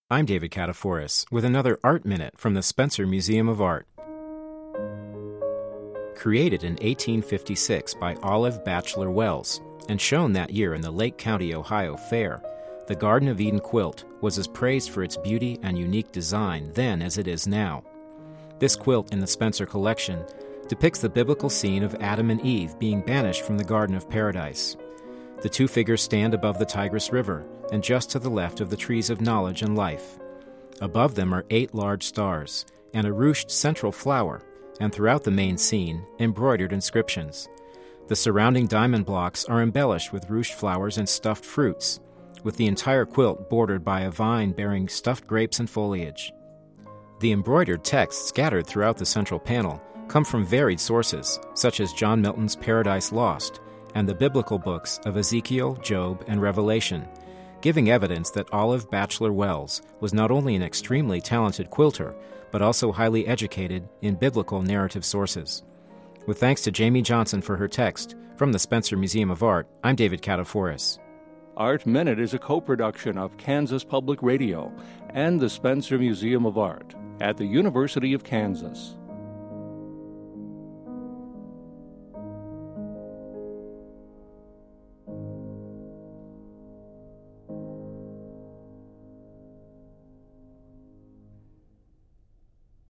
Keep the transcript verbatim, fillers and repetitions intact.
I'm David Kataforis with another Art Minute from the Spencer Museum of Art. Created in eighteen fifty-six by Olive Batchelor Wells and shown that year in the Lake County, Ohio Fair, the Garden of Eden quilt was as praised for its beauty and unique design then as it is now. This quilt in the Spencer collection depicts the biblical scene of Adam and Eve being banished from the Garden of Paradise. The two figures stand above the Tigris River and just to the left of the trees of knowledge and life. Above them are eight large stars and a ruched central flower, and throughout the main scene, embroidered inscriptions. The surrounding diamond blocks are embellished with ruched flowers and stuffed fruits, with the entire quilt bordered by a vine bearing stuffed grapes and foliage. The embroidered texts scattered throughout the central panel come from varied sources, such as John Milton's Paradise Lost and the biblical books of Ezekiel, Job, and Revelation, giving evidence that Olive Batchelor Wells was not only an extremely talented quilter, but also highly educated in biblical narrative sources. With thanks to Jamie Johnson for her text, from the Spencer Museum of Art, I'm David Kataforis. Art Minute is a co-production of Kansas Public Radio and the Spencer Museum of Art at the University of Kansas.